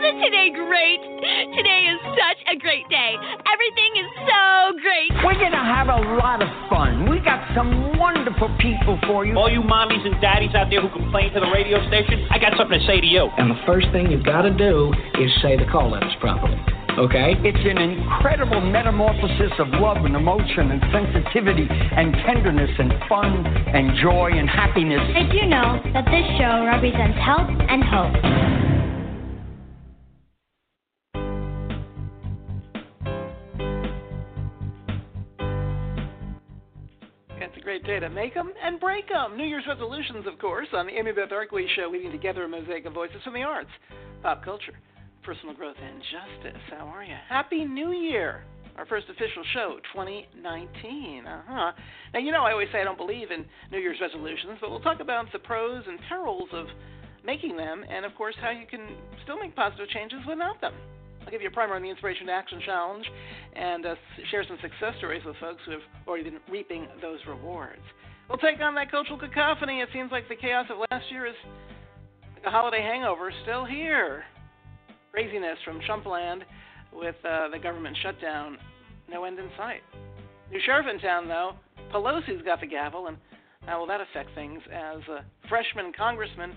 Isn't today great? Today is such a great day. Everything is so great. We're going to have a lot of fun. We got some wonderful people for you. All you mommies and daddies out there who complain to the radio station, I got something to say to you. And the first thing you've got to do is say the call letters properly. Okay? It's an incredible metamorphosis of love and emotion and sensitivity and tenderness and fun and joy and happiness. Did you know that this show represents health and hope? It's a great day to make them and break them. New Year's resolutions, of course, on the Amy Beth Arkway Show, weaving together a mosaic of voices from the arts, pop culture, personal growth, and justice. How are you? Happy New Year! Our first official show, 2019. Now, you know I always say I don't believe in New Year's resolutions, but we'll talk about the pros and perils of making them and, of course, how you can still make positive changes without them. I'll give you a primer on the Inspiration to Action Challenge and share some success stories with folks who have already been reaping those rewards. We'll take on that cultural cacophony. It seems like the chaos of last year is like a holiday hangover still here. Craziness from Trumpland with the government shutdown, no end in sight. New sheriff in town, though. Pelosi's got the gavel, and how will that affect things as a freshman congressman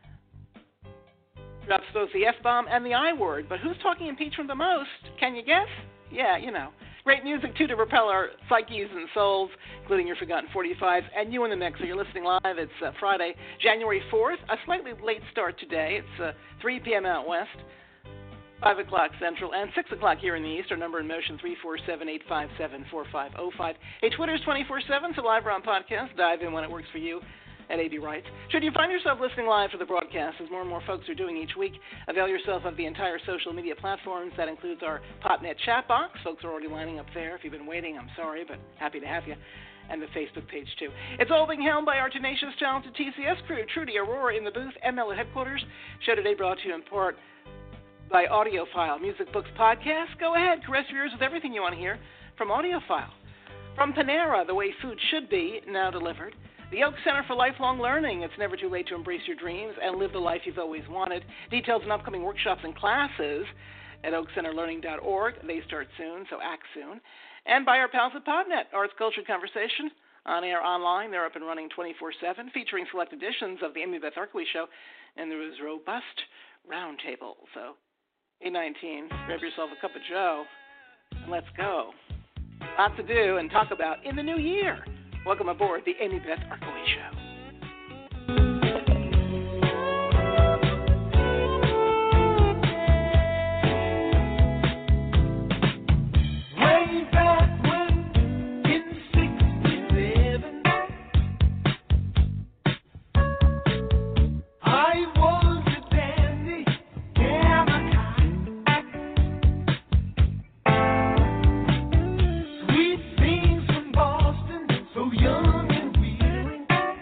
drops both the F-bomb and the I-word. But who's talking impeachment the most? Can you guess? Yeah, you know. Great music, too, to propel our psyches and souls, including your Forgotten 45s and you in the mix. So you're listening live. It's Friday, January 4th, a slightly late start today. It's 3 p.m. out west, 5 o'clock Central, and 6 o'clock here in the East. Our number in motion, 347-857-4505. Hey, Twitter's 24/7, so live or on podcast. Dive in when it works for you at AB Rights. Should you find yourself listening live to the broadcast, as more and more folks are doing each week, avail yourself of the entire social media platforms. That includes our PopNet chat box. Folks are already lining up there. If you've been waiting, I'm sorry, but happy to have you. And the Facebook page, too. It's all being held by our tenacious, talented TCS crew. Trudy Aurora in the booth, ML at headquarters. Show today brought to you in part by AudioFile, Music Books Podcast. Go ahead, caress your ears with everything you want to hear from AudioFile. From Panera, the way food should be, now delivered. The Oak Center for Lifelong Learning. It's never too late to embrace your dreams and live the life you've always wanted. Details on upcoming workshops and classes at oakcenterlearning.org. They start soon, so act soon. And by our pals at PodNet, Arts, Culture, Conversation, on air, online. They're up and running 24/7, featuring select editions of the Amy Beth Arkway Show, and there is robust roundtable. So, 8:19, grab yourself a cup of joe, and let's go. Lots to do and talk about in the new year. Welcome aboard the Amy Beth Arkway Show. Young and weary,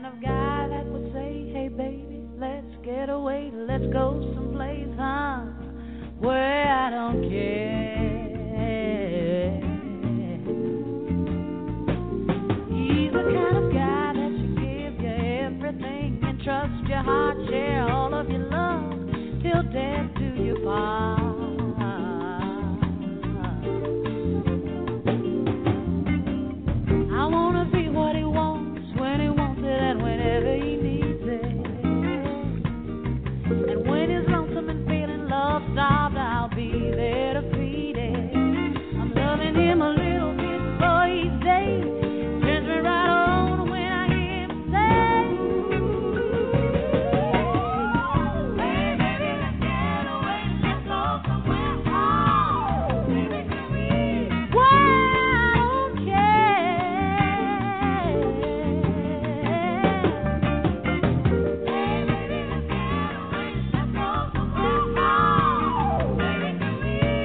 kind of guy that would say, hey baby, let's get away, let's go someplace, huh, where I don't care. He's the kind of guy that should give you everything and trust your heart, share all of your love till death do you part. I wanna be what he wants when he wants it and whenever he needs it. And when he's lonesome and feeling love-starved, I'll be there to feed it. I'm loving him a little bit before he's dead. Turns me right on when I hear him say, hey baby, let's get away, let's go somewhere. Oh, baby, can we? Where I don't care. Hey baby, let's get away, let's go somewhere. Oh, baby, can we?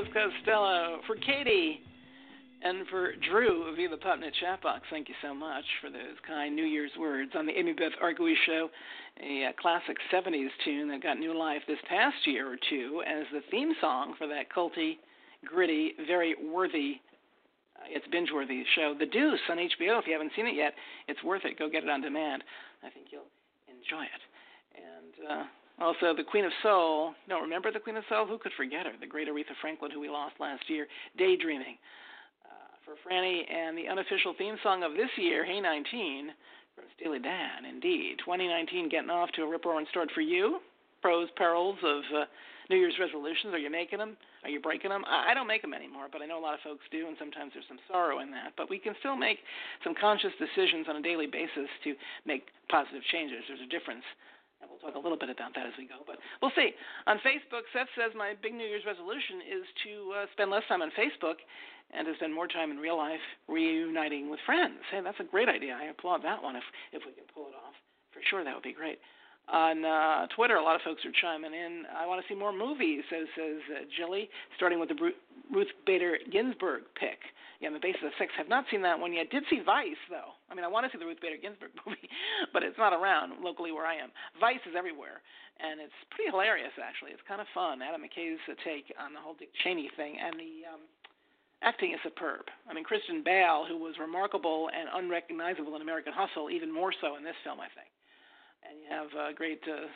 Carlos Costello, for Katie, and for Drew via the Popnet chat box. Thank you so much for those kind New Year's words on the Amy Beth Argui Show, a classic 70s tune that got new life this past year or two as the theme song for that culty, gritty, very worthy, it's binge-worthy show, The Deuce on HBO. If you haven't seen it yet, it's worth it. Go get it on demand. I think you'll enjoy it. And also the Queen of Soul. No, remember the Queen of Soul? Who could forget her? The great Aretha Franklin, who we lost last year. Daydreaming. For Franny, and the unofficial theme song of this year, Hey 19, from Steely Dan, indeed. 2019 getting off to a rip-roaring start for you. Pros, perils of New Year's resolutions. Are you making them? Are you breaking them? I don't make them anymore, but I know a lot of folks do, and sometimes there's some sorrow in that. But we can still make some conscious decisions on a daily basis to make positive changes. There's a difference. And we'll talk a little bit about that as we go, but we'll see. On Facebook, Seth says my big New Year's resolution is to spend less time on Facebook and to spend more time in real life reuniting with friends. Hey, that's a great idea. I applaud that one if we can pull it off. For sure, that would be great. On Twitter, a lot of folks are chiming in. I want to see more movies, says Jilly, starting with the Ruth Bader Ginsburg pick. Yeah, on the basis of 6. Have not seen that one yet. Did see Vice, though. I mean, I want to see the Ruth Bader Ginsburg movie, but it's not around locally where I am. Vice is everywhere, and it's pretty hilarious, actually. It's kind of fun. Adam McKay's take on the whole Dick Cheney thing, and the acting is superb. I mean, Kristen Bale, who was remarkable and unrecognizable in American Hustle, even more so in this film, I think. And you have great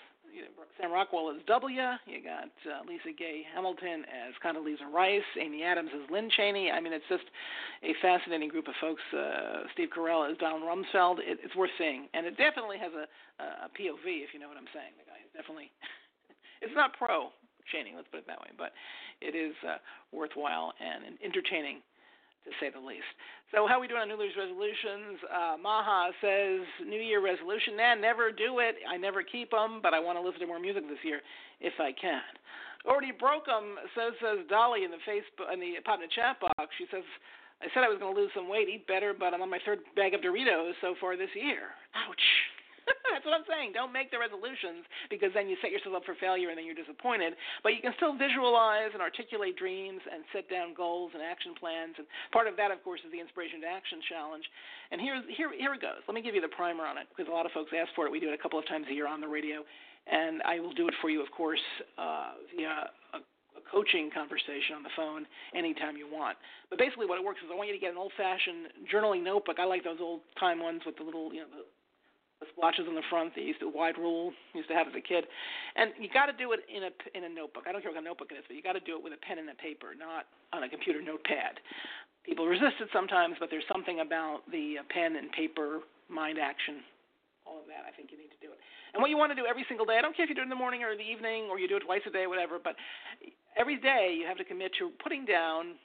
Sam Rockwell as W. You got Lisa Gay Hamilton as Condoleezza Rice. Amy Adams as Lynn Cheney. I mean, it's just a fascinating group of folks. Steve Carell as Donald Rumsfeld. It's worth seeing. And it definitely has a POV, if you know what I'm saying. The guy is definitely, it's not pro Cheney, let's put it that way, but it is worthwhile and entertaining, to say the least. So how are we doing on New Year's resolutions? Maha says, New Year resolution, never do it. I never keep them, but I want to listen to more music this year if I can. Already broke them, says Dolly in the Facebook, in the Popnet chat box. She says, I said I was going to lose some weight, eat better, but I'm on my 3rd bag of Doritos so far this year. Ouch. That's what I'm saying. Don't make the resolutions because then you set yourself up for failure and then you're disappointed. But you can still visualize and articulate dreams and set down goals and action plans. And part of that, of course, is the Inspiration to Action Challenge. And here it goes. Let me give you the primer on it because a lot of folks ask for it. We do it a couple of times a year on the radio. And I will do it for you, of course, via a coaching conversation on the phone anytime you want. But basically what it works is I want you to get an old-fashioned journaling notebook. I like those old-time ones with the little, the splotches on the front. They used to wide rule, used to have as a kid, and you got to do it in a notebook. I don't care what kind of notebook it is, but you got to do it with a pen and a paper, not on a computer notepad. People resist it sometimes, but there's something about the pen and paper, mind action, all of that. I think you need to do it. And what you want to do every single day, I don't care if you do it in the morning or the evening, or you do it twice a day, whatever, but every day you have to commit to writing down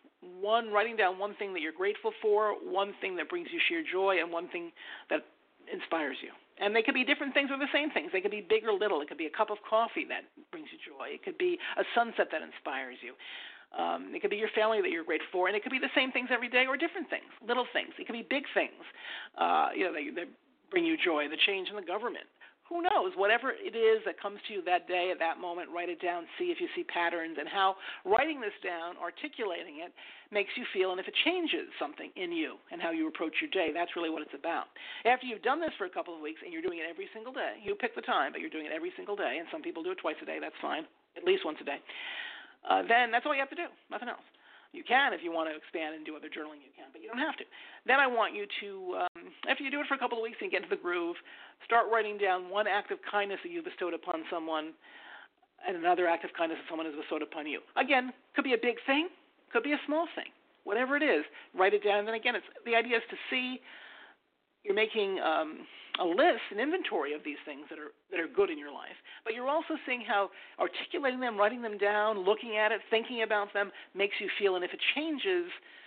one thing that you're grateful for, one thing that brings you sheer joy, and one thing that inspires you. And they could be different things or the same things. They could be big or little. It could be a cup of coffee that brings you joy. It could be a sunset that inspires you. It could be your family that you're grateful for, and it could be the same things every day or different things, little things. It could be big things, that bring you joy, the change in the government. Who knows? Whatever it is that comes to you that day, at that moment, write it down, see if you see patterns, and how writing this down, articulating it, makes you feel, and if it changes something in you and how you approach your day. That's really what it's about. After you've done this for a couple of weeks and you're doing it every single day, you pick the time, but you're doing it every single day, and some people do it twice a day. That's fine, at least once a day. Then that's all you have to do, nothing else. You can, if you want to expand and do other journaling, you can, but you don't have to. Then I want you to, after you do it for a couple of weeks and get into the groove, start writing down one act of kindness that you bestowed upon someone and another act of kindness that someone has bestowed upon you. Again, could be a big thing, could be a small thing. Whatever it is, write it down. And then again, the idea is to see you're making a list, an inventory of these things that are good in your life, but you're also seeing how articulating them, writing them down, looking at it, thinking about them makes you feel, and if it changes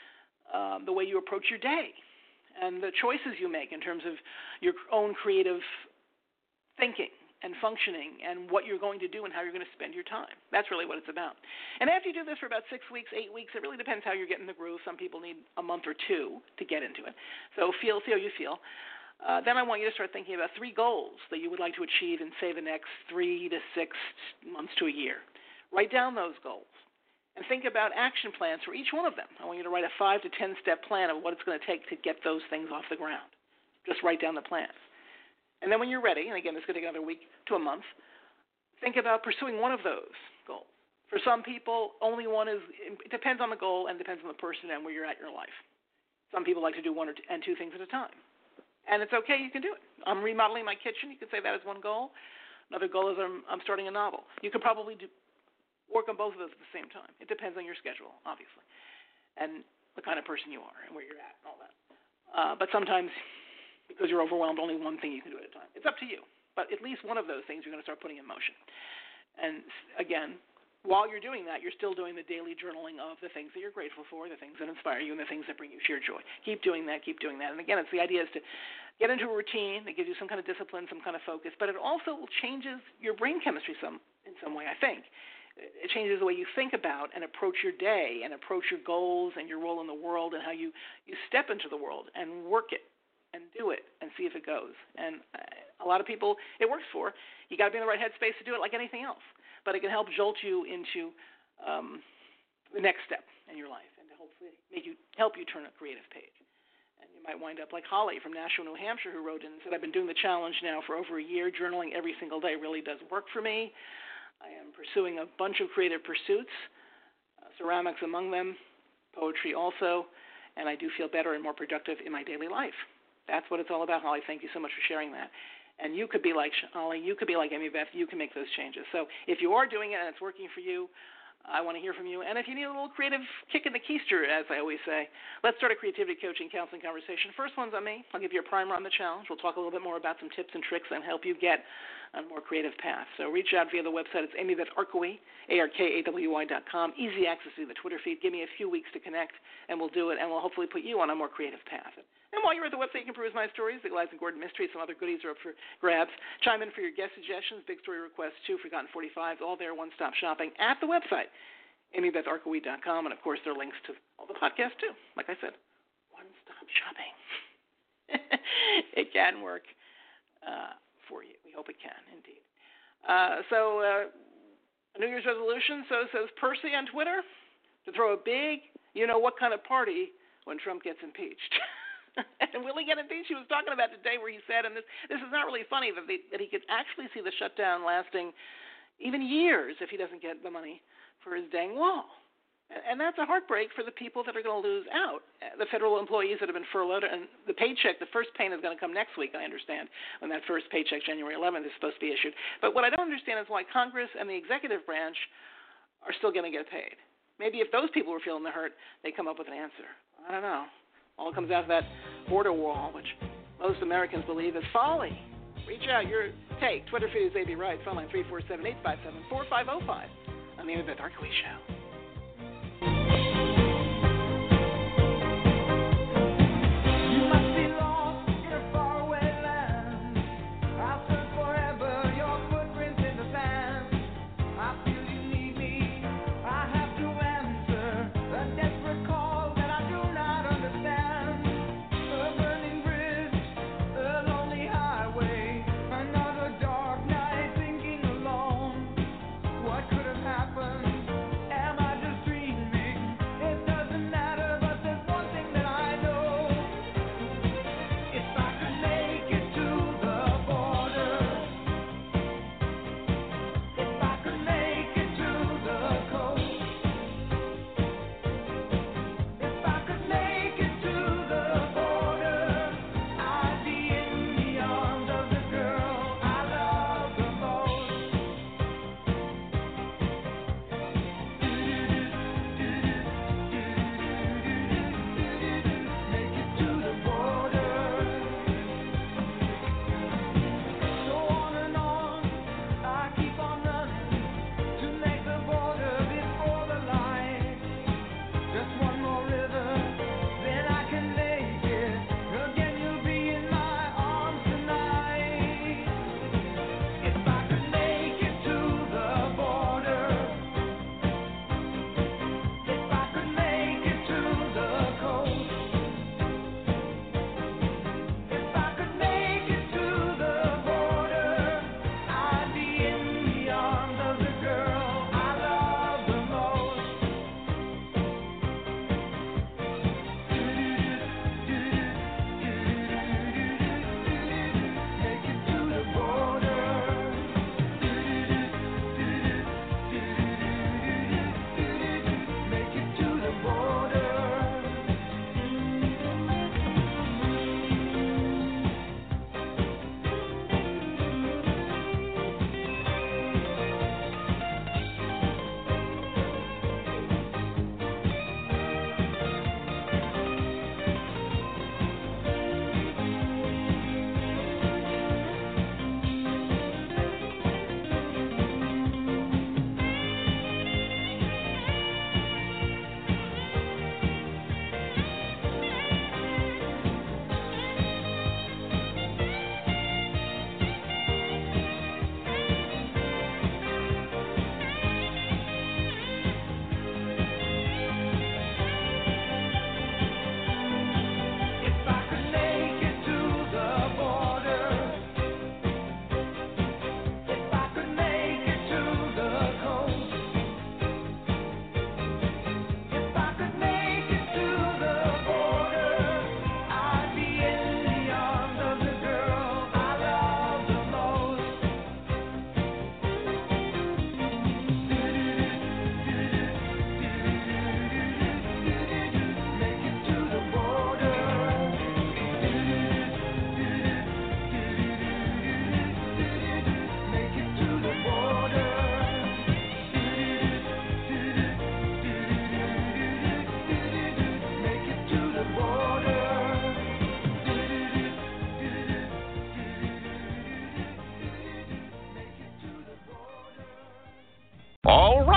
the way you approach your day and the choices you make in terms of your own creative thinking and functioning and what you're going to do and how you're going to spend your time. That's really what it's about. And after you do this for about 6 weeks, 8 weeks, it really depends how you're getting the groove. Some people need a month or 2 to get into it. So see how you feel. Then I want you to start thinking about 3 goals that you would like to achieve in, say, the next 3 to 6 months to a year. Write down those goals. and think about action plans for each one of them. I want you to write a 5 to 10 step plan of what it's going to take to get those things off the ground. Just write down the plans. And then when you're ready, and again, it's going to take another week to a month, think about pursuing one of those goals. For some people, only one is, it depends on the goal and depends on the person and where you're at in your life. Some people like to do one or two things at a time. And it's okay, you can do it. I'm remodeling my kitchen. You could say that is one goal. Another goal is I'm starting a novel. You could probably work on both of those at the same time. It depends on your schedule, obviously, and the kind of person you are and where you're at and all that. But sometimes, because you're overwhelmed, only one thing you can do at a time. It's up to you. But at least one of those things you're going to start putting in motion. And again, while you're doing that, you're still doing the daily journaling of the things that you're grateful for, the things that inspire you, and the things that bring you sheer joy. Keep doing that, keep doing that. And again, the idea is to get into a routine that gives you some kind of discipline, some kind of focus, but it also changes your brain chemistry in some way, I think. It changes the way you think about and approach your day and approach your goals and your role in the world and how you step into the world and work it and do it and see if it goes. And a lot of people it works for. You got to be in the right headspace to do it like anything else. But it can help jolt you into the next step in your life and to hopefully help you turn a creative page. And you might wind up like Holly from Nashua, New Hampshire, who wrote in and said, I've been doing the challenge now for over a year. Journaling every single day really does work for me. I am pursuing a bunch of creative pursuits, ceramics among them, poetry also, and I do feel better and more productive in my daily life. That's what it's all about, Holly. Thank you so much for sharing that. And you could be like Holly, you could be like Amy Beth, you can make those changes. So if you are doing it and it's working for you, I want to hear from you. And if you need a little creative kick in the keister, as I always say, let's start a creativity coaching counseling conversation. First one's on me. I'll give you a primer on the challenge. We'll talk a little bit more about some tips and tricks and help you get on a more creative path. So reach out via the website. It's AmyBethArkawy, ARKAWY.com. Easy access to the Twitter feed. Give me a few weeks to connect, and we'll do it, and we'll hopefully put you on a more creative path. And while you're at the website, you can peruse my stories. The Eliza Gordon Mystery, some other goodies are up for grabs. Chime in for your guest suggestions, big story requests, too, Forgotten 45s, all there, one-stop shopping at the website, AmyBethArkawy.com. And, of course, there are links to all the podcasts, too. Like I said, one-stop shopping. It can work for you. We hope it can, indeed. So a New Year's resolution, so says Percy on Twitter, to throw a big you-know-what kind of party when Trump gets impeached. And will he get impeached? He was talking about today where he said, and this is not really funny, that he could actually see the shutdown lasting even years if he doesn't get the money for his dang wall. And that's a heartbreak for the people that are going to lose out, the federal employees that have been furloughed. And the paycheck, the first payment is going to come next week, I understand, when that first paycheck, January 11th, is supposed to be issued. But what I don't understand is why Congress and the executive branch are still going to get paid. Maybe if those people were feeling the hurt, they come up with an answer. I don't know. All comes out of that border wall, which most Americans believe is folly. Reach out. Your take. Twitter feed is AB Wright. Phone line 347-857-4505. I'm the Amy Beth Arkawy Show. What could have happened?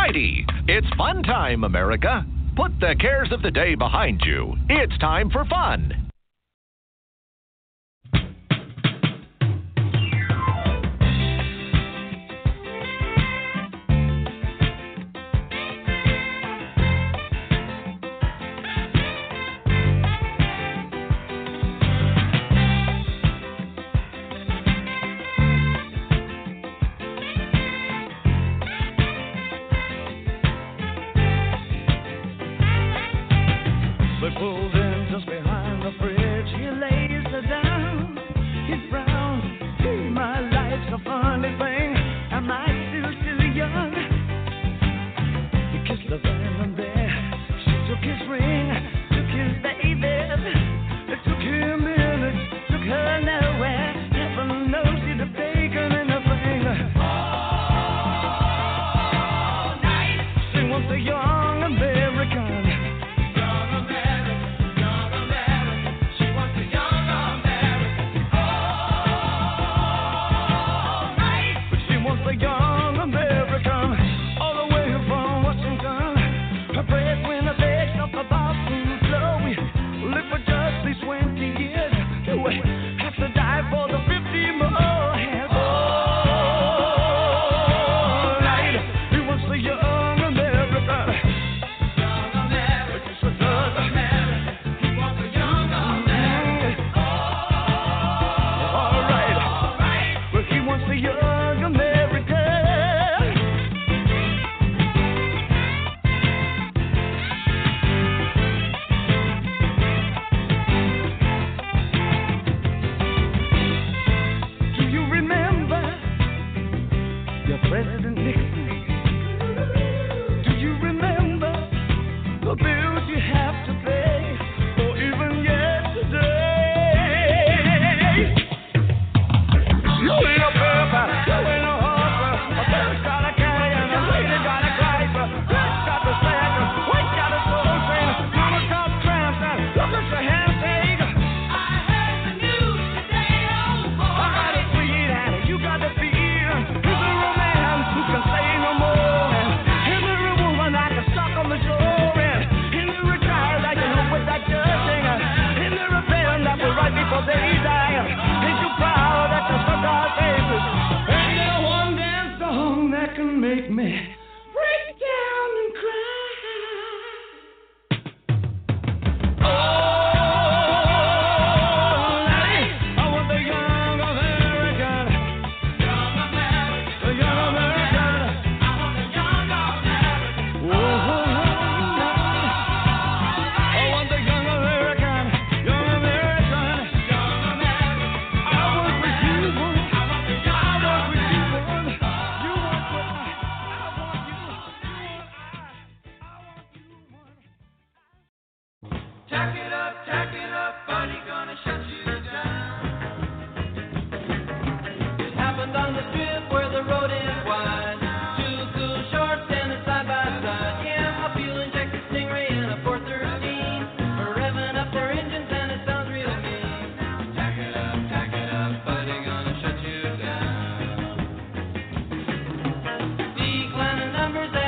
righty. It's fun time, America. Put the cares of the day behind you. It's time for fun. They pulled in just behind the fridge. He lays her down. He's brown. Hey, my life's a funny thing. Am I still too young? He kissed her then and there. She took his ring, took his baby. It took him in, it took her nowhere. Heaven knows she'd have taken anything. All night. She wants a young American.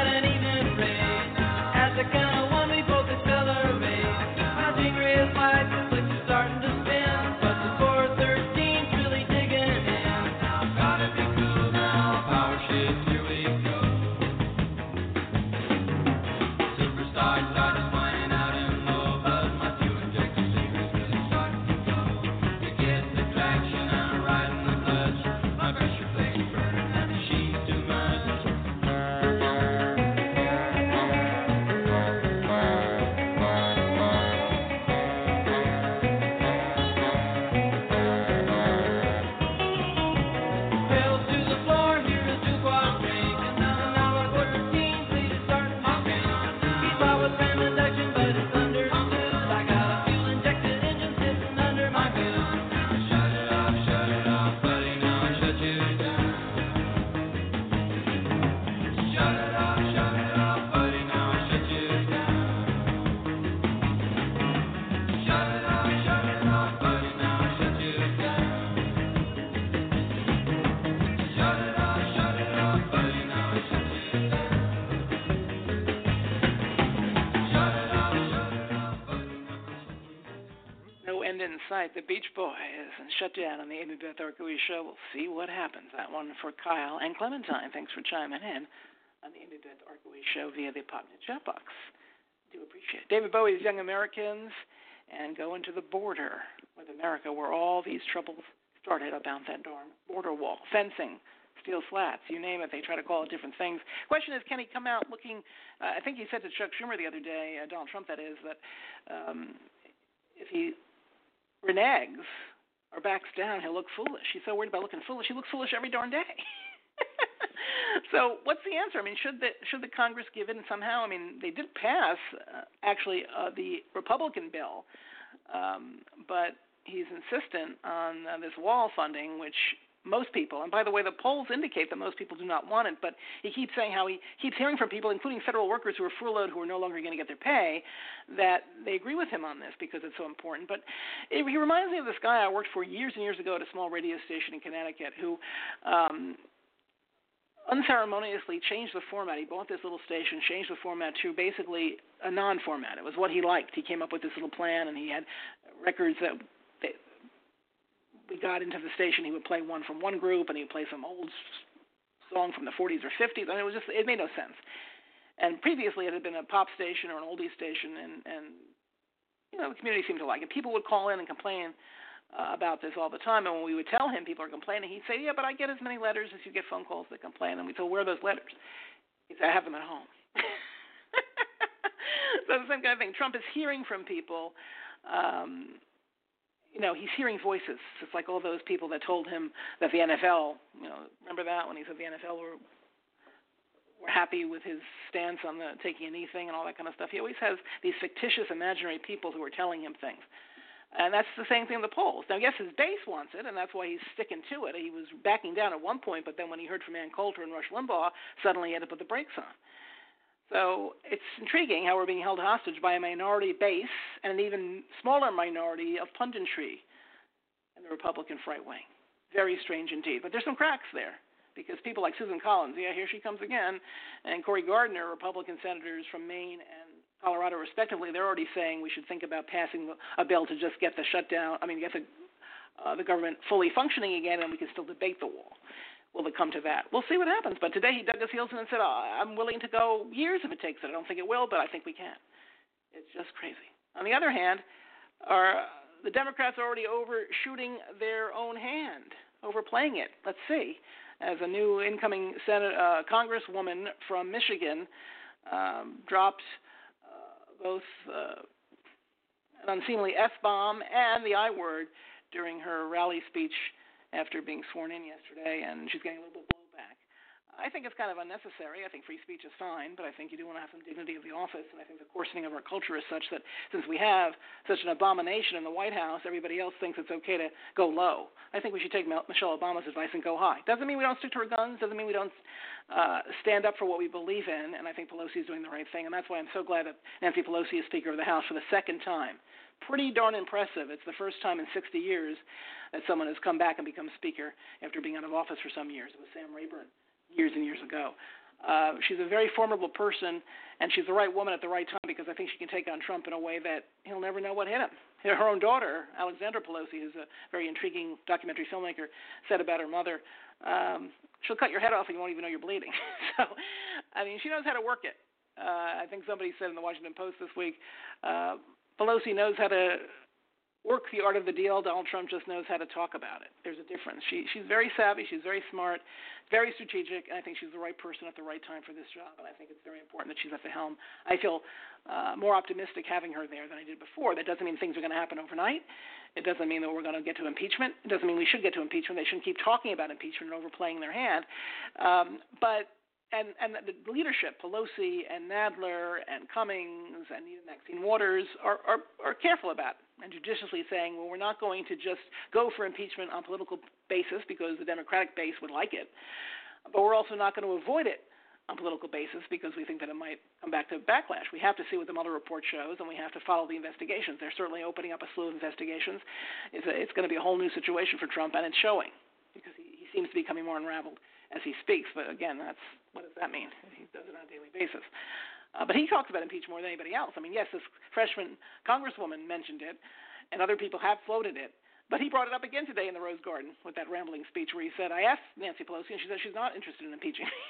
The kind of one we both accelerate. My finger is wide. end in sight. The Beach Boys and Shut Down on the Amy Beth Arkowicz Show. We'll see what happens. That one for Kyle and Clementine. Thanks for chiming in on the Amy Beth Arkowicz Show via the Popnet chat box. Do appreciate it. David Bowie's Young Americans and Going to the Border with America, where all these troubles started about that darn border wall, fencing, steel slats, you name it. They try to call it different things. Question is, can he come out looking, I think he said to Chuck Schumer the other day, Donald Trump that is, that if he reneges or backs down, he'll look foolish. He's so worried about looking foolish. He looks foolish every darn day. So what's the answer? I mean, should the Congress give in somehow? I mean, they did pass, the Republican bill, but he's insistent on this wall funding, which most people, and by the way, the polls indicate that most people do not want it, but he keeps saying how he keeps hearing from people, including federal workers who are furloughed, who are no longer going to get their pay, that they agree with him on this because it's so important. But he reminds me of this guy I worked for years and years ago at a small radio station in Connecticut who unceremoniously changed the format. He bought this little station, changed the format to basically a non-format. It was what he liked. He came up with this little plan, and he had records that we got into the station. He would play one from one group, and he would play some old song from the 40s or 50s, and it made no sense. And previously it had been a pop station or an oldie station, and the community seemed to like it. People would call in and complain about this all the time, and when we would tell him people are complaining, he'd say, yeah, but I get as many letters as you get phone calls that complain. And we'd say, where are those letters? He'd say, I have them at home. So the same kind of thing. Trump is hearing from people. He's hearing voices. It's like all those people that told him that the NFL, remember that when he said the NFL were happy with his stance on the taking a knee thing and all that kind of stuff. He always has these fictitious imaginary people who are telling him things. And that's the same thing in the polls. Now, yes, his base wants it, and that's why he's sticking to it. He was backing down at one point, but then when he heard from Ann Coulter and Rush Limbaugh, suddenly he had to put the brakes on. So it's intriguing how we're being held hostage by a minority base and an even smaller minority of punditry in the Republican right wing. Very strange indeed. But there's some cracks there because people like Susan Collins, here she comes again, and Cory Gardner, Republican senators from Maine and Colorado respectively, they're already saying we should think about passing a bill to just get the get the government fully functioning again, and we can still debate the wall. Will it come to that? We'll see what happens. But today he dug his heels in and said, I'm willing to go years if it takes it. I don't think it will, but I think we can. It's just crazy. On the other hand, the Democrats are already overshooting their own hand, overplaying it. Let's see. As a new incoming Congresswoman from Michigan dropped both an unseemly F-bomb and the I word during her rally speech after being sworn in yesterday, and she's getting a little bit blowback. I think it's kind of unnecessary. I think free speech is fine, but I think you do want to have some dignity of the office, and I think the coarsening of our culture is such that since we have such an abomination in the White House, everybody else thinks it's okay to go low. I think we should take Michelle Obama's advice and go high. Doesn't mean we don't stick to our guns, doesn't mean we don't stand up for what we believe in, and I think Pelosi is doing the right thing, and that's why I'm so glad that Nancy Pelosi is Speaker of the House for the second time. Pretty darn impressive. It's the first time in 60 years that someone has come back and become Speaker after being out of office for some years. It was Sam Rayburn years and years ago. She's a very formidable person, and she's the right woman at the right time because I think she can take on Trump in a way that he'll never know what hit him. Her own daughter, Alexandra Pelosi, who's a very intriguing documentary filmmaker, said about her mother, she'll cut your head off and you won't even know you're bleeding. So, she knows how to work it. I think somebody said in the Washington Post this week, Pelosi knows how to work the art of the deal. Donald Trump just knows how to talk about it. There's a difference. She's very savvy. She's very smart, very strategic, and I think she's the right person at the right time for this job, and I think it's very important that she's at the helm. I feel more optimistic having her there than I did before. That doesn't mean things are going to happen overnight. It doesn't mean that we're going to get to impeachment. It doesn't mean we should get to impeachment. They shouldn't keep talking about impeachment and overplaying their hand. And the leadership, Pelosi and Nadler and Cummings and even Maxine Waters are careful about it and judiciously saying, well, we're not going to just go for impeachment on political basis because the Democratic base would like it, but we're also not going to avoid it on political basis because we think that it might come back to backlash. We have to see what the Mueller report shows, and we have to follow the investigations. They're certainly opening up a slew of investigations. It's going to be a whole new situation for Trump, and it's showing because he seems to be becoming more unraveled as he speaks. But again, what does that mean? He does it on a daily basis. But he talks about impeachment more than anybody else. Yes, this freshman congresswoman mentioned it, and other people have floated it. But he brought it up again today in the Rose Garden with that rambling speech where he said, I asked Nancy Pelosi, and she said she's not interested in impeaching me.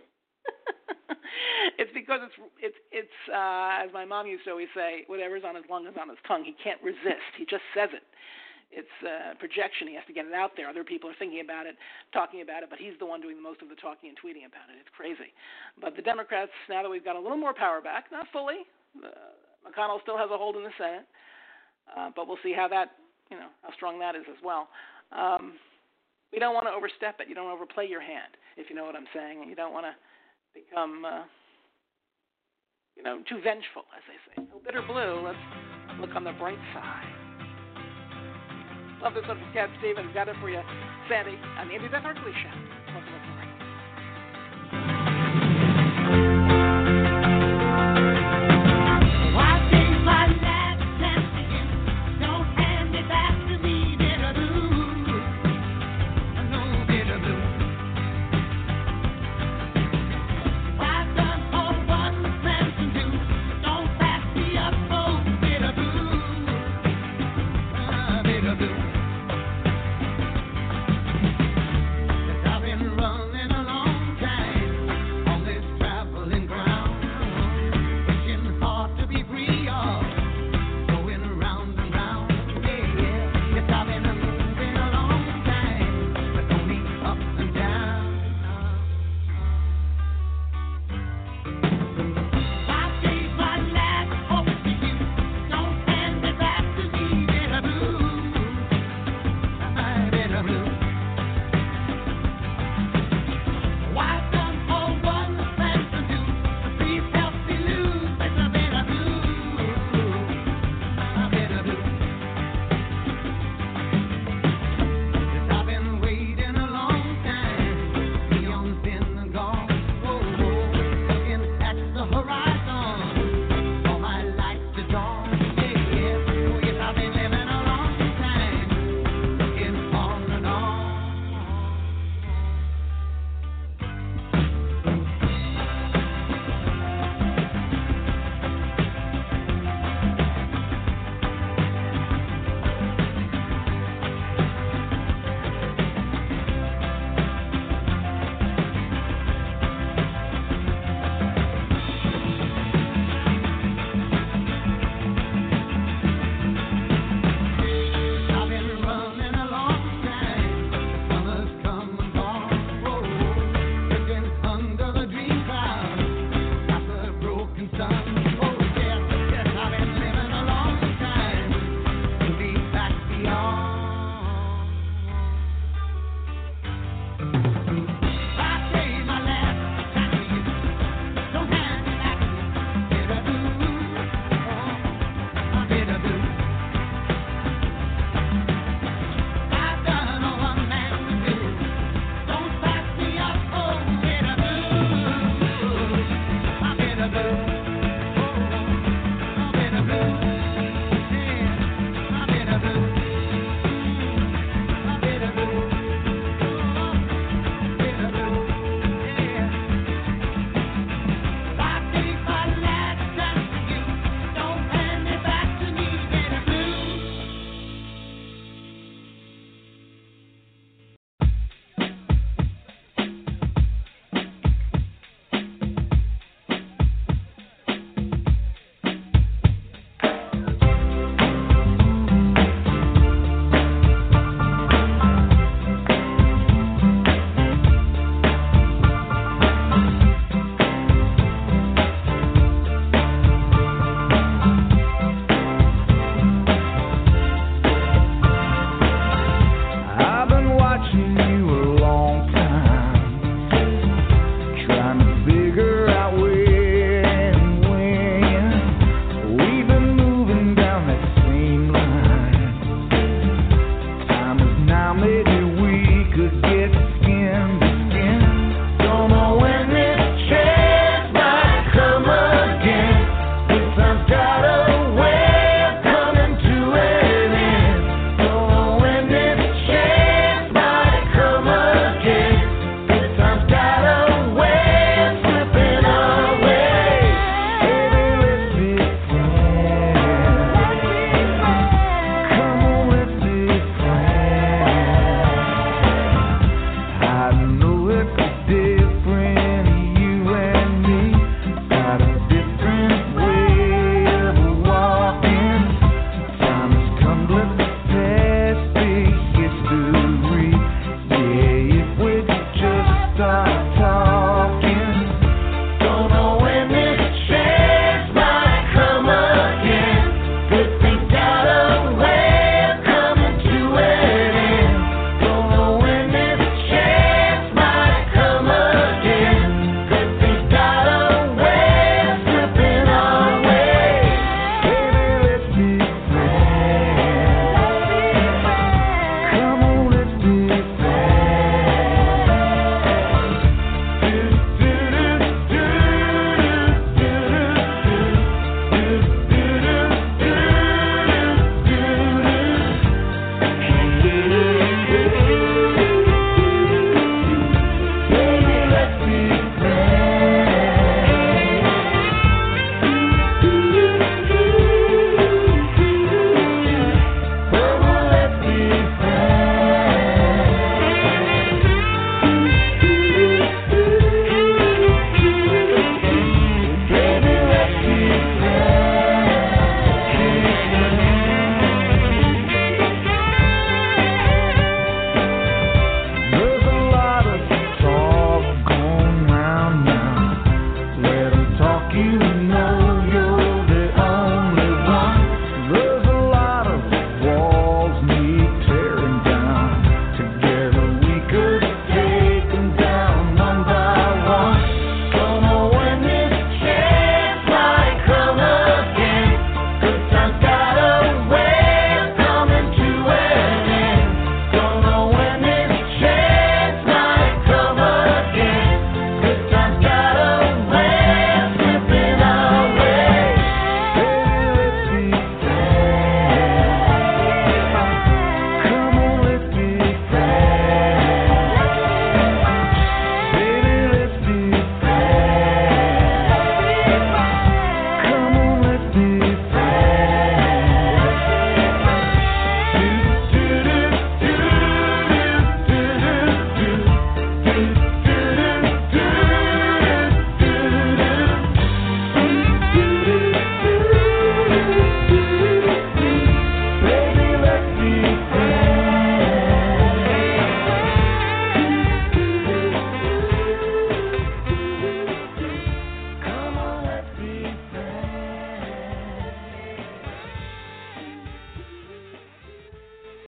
It's because it's as my mom used to always say, whatever's on his lung is on his tongue. He can't resist. He just says it. It's projection. He has to get it out there. Other people are thinking about it, talking about it, but he's the one doing the most of the talking and tweeting about it. It's crazy. But the Democrats, now that we've got a little more power back, not fully, McConnell still has a hold in the Senate, but we'll see how that, how strong that is as well. We don't want to overstep it. You don't overplay your hand, if you know what I'm saying. You don't want to become, too vengeful, as they say. So bitter blue, let's look on the bright side. Love this one from Cat Stevens. Got it for you, Sandy, on the Andy Beth Hartley Show. Welcome to the morning. Running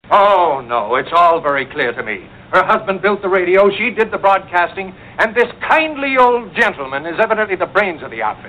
Oh, no, it's all very clear to me. Her husband built the radio, she did the broadcasting, and this kindly old gentleman is evidently the brains of the outfit.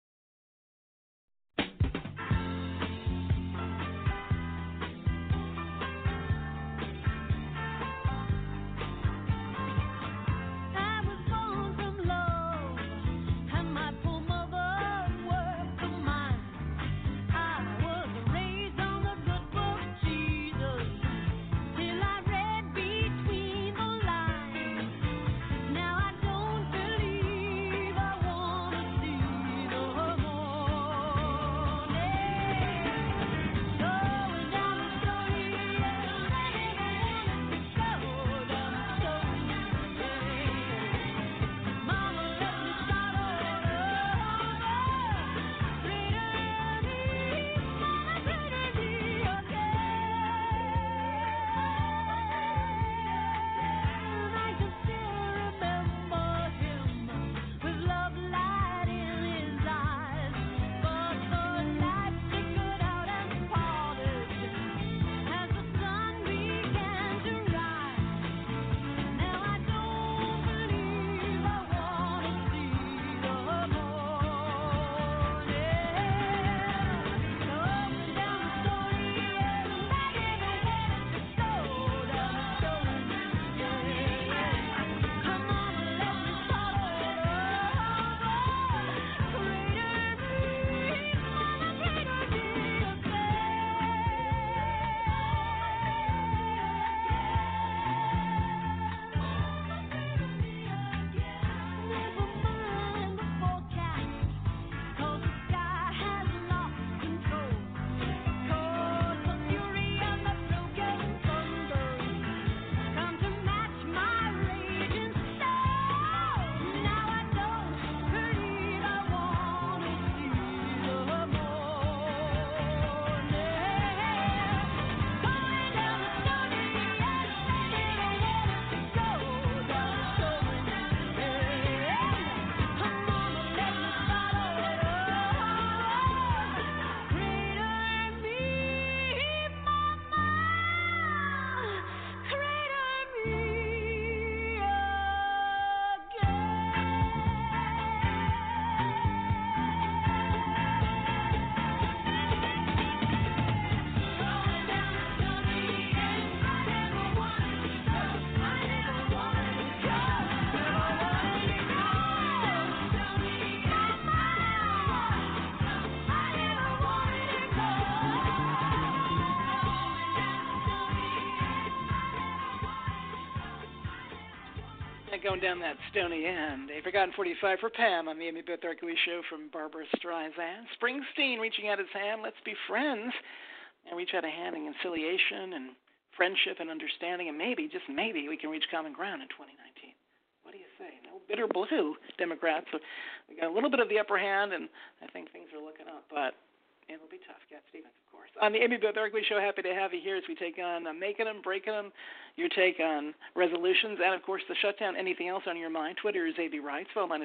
Going down that stony end. A Forgotten 45 for Pam on the Amy Beth Erkowitz Show from Barbara Streisand. Springsteen reaching out his hand. Let's be friends. And reach out a hand in conciliation and friendship and understanding. And maybe, just maybe, we can reach common ground in 2019. What do you say? No bitter blue Democrats. So we got a little bit of the upper hand, and I think things are looking up. But it'll be tough. Cat Stevens, of course. On the Amy Beth Erkowitz Show, happy to have you here as we take on making them, breaking them, your take on resolutions, and, of course, the shutdown. Anything else on your mind? Twitter is AB Wrights. Phone line is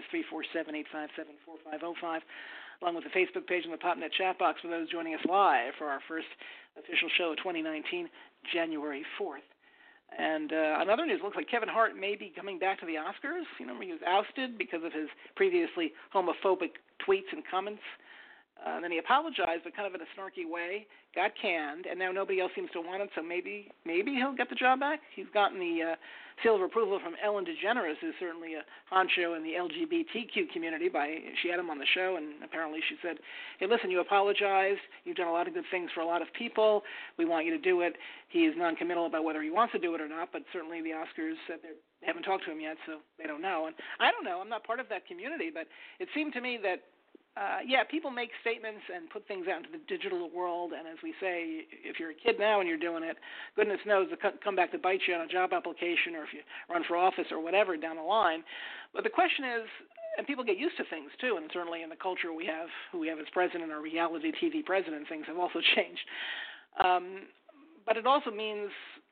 347-857-4505, along with the Facebook page and the PopNet chat box for those joining us live for our first official show of 2019, January 4th. And on other news, it looks like Kevin Hart may be coming back to the Oscars. You know, he was ousted because of his previously homophobic tweets and comments. Then he apologized, but kind of in a snarky way, got canned, and now nobody else seems to want it, so maybe he'll get the job back. He's gotten the seal of approval from Ellen DeGeneres, who's certainly a honcho in the LGBTQ community. She had him on the show, and apparently she said, hey, listen, you apologized. You've done a lot of good things for a lot of people. We want you to do it. He is noncommittal about whether he wants to do it or not, but certainly the Oscars said they haven't talked to him yet, so they don't know. And I don't know. I'm not part of that community, but it seemed to me that people make statements and put things out into the digital world, and as we say, if you're a kid now and you're doing it, goodness knows it'll come back to bite you on a job application or if you run for office or whatever down the line. But the question is, and people get used to things too, and certainly in the culture who we have as president or reality TV president, things have also changed. But it also means,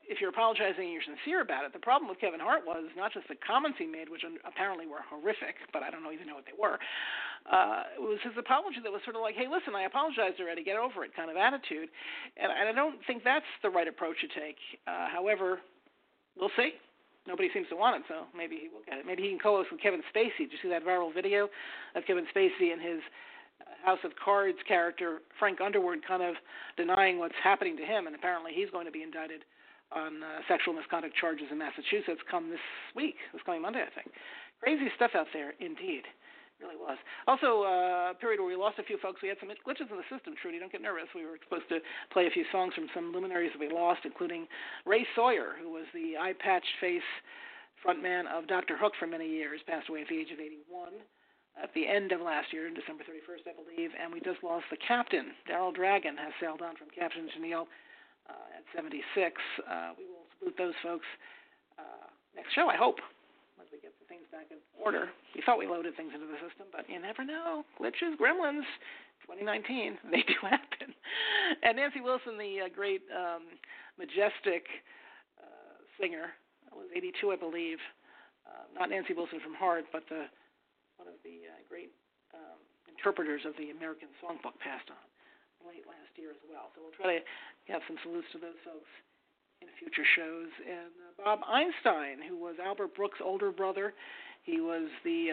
if you're apologizing and you're sincere about it. The problem with Kevin Hart was not just the comments he made, which apparently were horrific, but I don't even know what they were. It was his apology that was sort of like, hey, listen, I apologized already, get over it kind of attitude. And I don't think that's the right approach to take. However, we'll see. Nobody seems to want it, so maybe he will get it. Maybe he can co-host with Kevin Spacey. Did you see that viral video of Kevin Spacey and his House of Cards character, Frank Underwood, kind of denying what's happening to him, and apparently he's going to be indicted on sexual misconduct charges in Massachusetts come this week, this coming Monday, I think. Crazy stuff out there, indeed. It really was. Also, a period where we lost a few folks. We had some glitches in the system, Trudy. Don't get nervous. We were supposed to play a few songs from some luminaries that we lost, including Ray Sawyer, who was the eye-patched face frontman of Dr. Hook for many years, passed away at the age of 81 at the end of last year, December 31st, I believe. And we just lost the captain. Daryl Dragon has sailed on from Captain Tennille at 76. We will salute those folks next show, I hope, once we get the things back in order. We thought we loaded things into the system, but you never know. Glitches, gremlins, 2019, they do happen. And Nancy Wilson, the great, majestic singer, was 82, I believe. Not Nancy Wilson from Heart, but one of the great interpreters of the American Songbook, passed on late last year as well. So we'll try to have some salutes to those folks in future shows. And Bob Einstein, who was Albert Brooks' older brother, he was the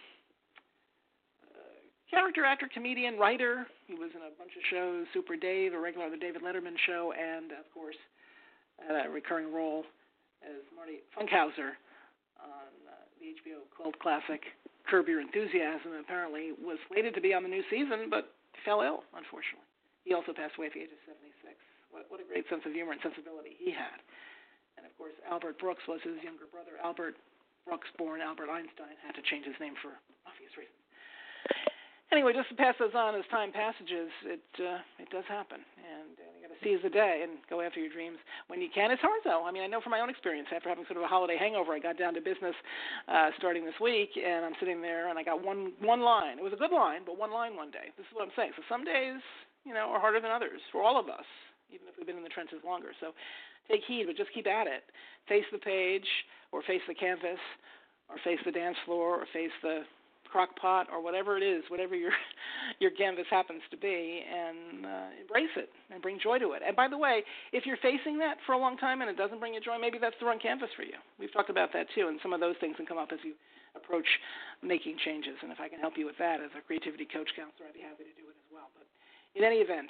character actor, comedian, writer. He was in a bunch of shows, Super Dave, a regular on the David Letterman show, and, of course, had a recurring role as Marty Funkhauser on the HBO cult classic Curb Your Enthusiasm, and apparently was slated to be on the new season, but fell ill, unfortunately. He also passed away at the age of 76. What a great sense of humor and sensibility he had. And, of course, Albert Brooks was his younger brother. Albert Brooks, born Albert Einstein, had to change his name for obvious reasons. Anyway, just to pass those on as time passages, it does happen. And you got to seize the day and go after your dreams when you can. It's hard, though. I mean, I know from my own experience, after having sort of a holiday hangover, I got down to business starting this week, and I'm sitting there, and I got one line. It was a good line, but one line one day. This is what I'm saying. So some days, are harder than others for all of us, even if we've been in the trenches longer. So take heed, but just keep at it. Face the page, or face the canvas, or face the dance floor, or face the crock pot, or whatever it is, whatever your canvas happens to be, and embrace it and bring joy to it. And by the way, if you're facing that for a long time and it doesn't bring you joy, maybe that's the wrong canvas for you. We've talked about that too, and some of those things can come up as you approach making changes. And if I can help you with that as a creativity coach counselor, I'd be happy to do it as well. But in any event,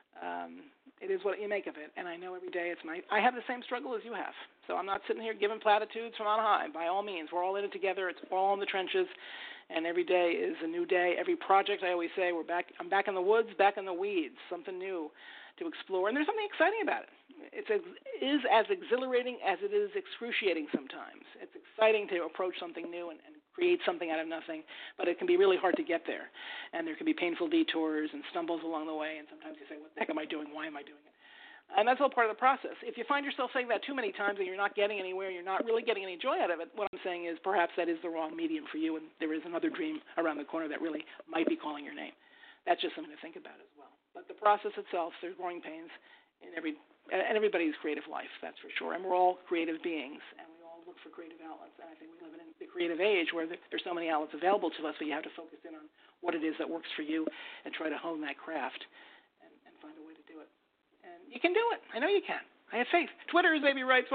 it is what you make of it, and I know every day I have the same struggle as you have, so I'm not sitting here giving platitudes from on high. By all means, we're all in it together. It's all in the trenches, and every day is a new day. Every project, I always say, I'm back in the woods, back in the weeds, something new to explore, and there's something exciting about it. It is as exhilarating as it is excruciating sometimes. It's exciting to approach something new and create something out of nothing, but it can be really hard to get there. And there can be painful detours and stumbles along the way, and sometimes you say, what the heck am I doing? Why am I doing it? And that's all part of the process. If you find yourself saying that too many times and you're not getting anywhere, you're not really getting any joy out of it, what I'm saying is perhaps that is the wrong medium for you, and there is another dream around the corner that really might be calling your name. That's just something to think about as well. But the process itself, there's growing pains in everybody's creative life, that's for sure. And we're all creative beings, and we all look for creative outlets. And I think we live in the creative age where there's so many outlets available to us, but you have to focus in on what it is that works for you and try to hone that craft and find a way to do it. And you can do it. I know you can. I have faith. Twitter is AB Wrights,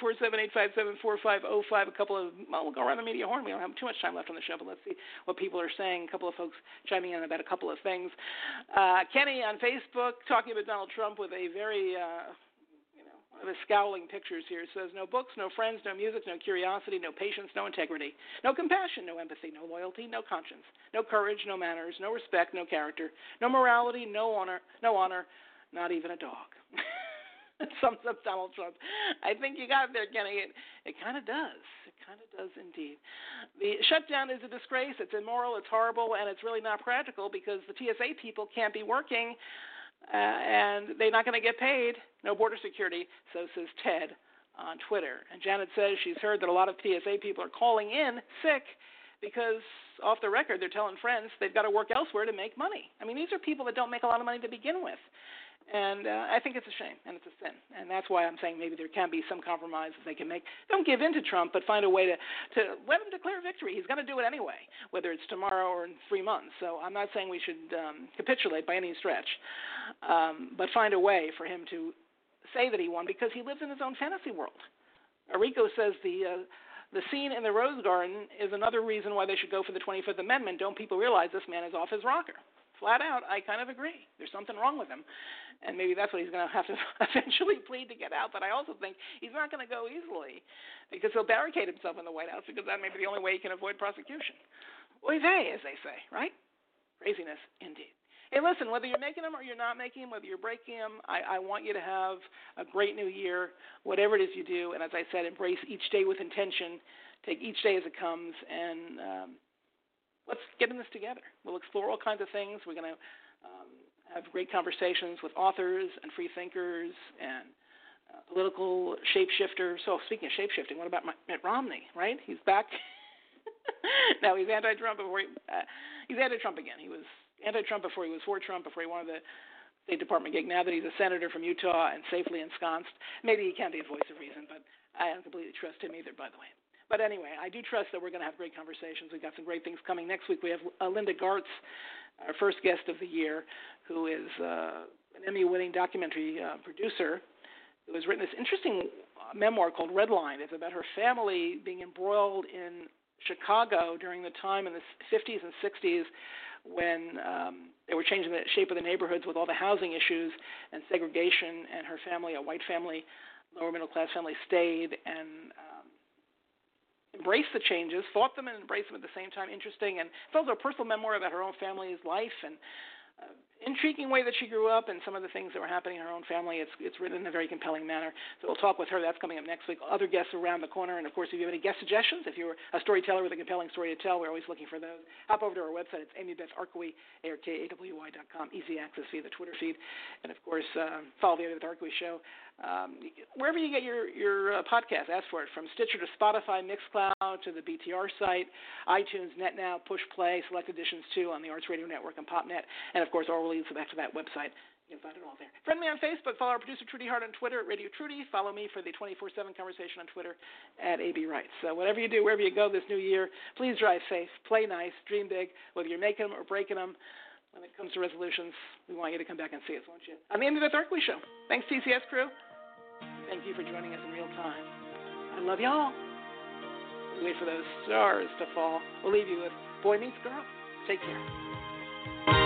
1-347-857-4505. We'll go around the media horn. We don't have too much time left on the show, but let's see what people are saying. A couple of folks chiming in about a couple of things. Kenny on Facebook talking about Donald Trump with a very, one of his scowling pictures here. Says, no books, no friends, no music, no curiosity, no patience, no integrity, no compassion, no empathy, no loyalty, no conscience, no courage, no manners, no respect, no character, no morality, no honor, not even a dog. It sums up Donald Trump. I think you got it there, Kenny. It kind of does. It kind of does indeed. The shutdown is a disgrace. It's immoral. It's horrible, and it's really not practical because the TSA people can't be working, and they're not going to get paid. No border security, so says Ted on Twitter. And Janet says she's heard that a lot of TSA people are calling in sick because off the record they're telling friends they've got to work elsewhere to make money. I mean, these are people that don't make a lot of money to begin with. And I think it's a shame, and it's a sin. And that's why I'm saying maybe there can be some compromises they can make. Don't give in to Trump, but find a way to let him declare victory. He's going to do it anyway, whether it's tomorrow or in 3 months. So I'm not saying we should capitulate by any stretch, but find a way for him to say that he won, because he lives in his own fantasy world. Rico says the scene in the Rose Garden is another reason why they should go for the 25th Amendment. Don't people realize this man is off his rocker? Flat out, I kind of agree. There's something wrong with him, and maybe that's what he's going to have to eventually plead to get out. But I also think he's not going to go easily, because he'll barricade himself in the White House, because that may be the only way he can avoid prosecution. Oy vey, as they say, right? Craziness indeed. Hey, listen, whether you're making them or you're not making them, whether you're breaking them, I want you to have a great new year, whatever it is you do. And as I said, embrace each day with intention. Take each day as it comes, and let's get in this together. We'll explore all kinds of things. We're going to have great conversations with authors and free thinkers and political shapeshifters. So speaking of shapeshifting, what about Mitt Romney, right? He's back. Now, he's anti-Trump before he's anti-Trump again. He was anti-Trump before he was for Trump, before he wanted the State Department gig. Now that he's a senator from Utah and safely ensconced, maybe he can be a voice of reason, but I don't completely trust him either, by the way. But anyway, I do trust that we're going to have great conversations. We've got some great things coming. Next week we have Linda Gartz, our first guest of the year, who is an Emmy-winning documentary producer who has written this interesting memoir called Redline. It's about her family being embroiled in Chicago during the time in the 50s and 60s when they were changing the shape of the neighborhoods with all the housing issues and segregation, and her family, a white family, lower middle-class family, stayed and embraced the changes, fought them and embraced them at the same time. Interesting, and it's also a personal memoir about her own family's life and intriguing way that she grew up and some of the things that were happening in her own family. It's written in a very compelling manner. So we'll talk with her. That's coming up next week. Other guests around the corner. And, of course, if you have any guest suggestions, if you're a storyteller with a compelling story to tell, we're always looking for those. Hop over to our website. It's amybetharkwy, ARKAWY.com. Easy access via the Twitter feed. And, of course, follow the Amy Beth Arkwhy Show. Wherever you get your podcast, ask for it. From Stitcher to Spotify, Mixcloud to the BTR site, iTunes, NetNow, Push Play, Select Editions too on the Arts Radio Network and PopNet. And, of course, all releases back to that website. You can find it all there. Friend me on Facebook. Follow our producer, Trudy Hart, on Twitter at Radio Trudy. Follow me for the 24/7 conversation on Twitter at AB Writes. So whatever you do, wherever you go this new year, please drive safe, play nice, dream big, whether you're making them or breaking them. When it comes to resolutions, we want you to come back and see us, won't you? I'm the Amy Beth Arkwhy Show. Thanks, TCS crew. Thank you for joining us in real time. I love y'all. Wait for those stars to fall. We'll leave you with Boy Meets Girl. Take care.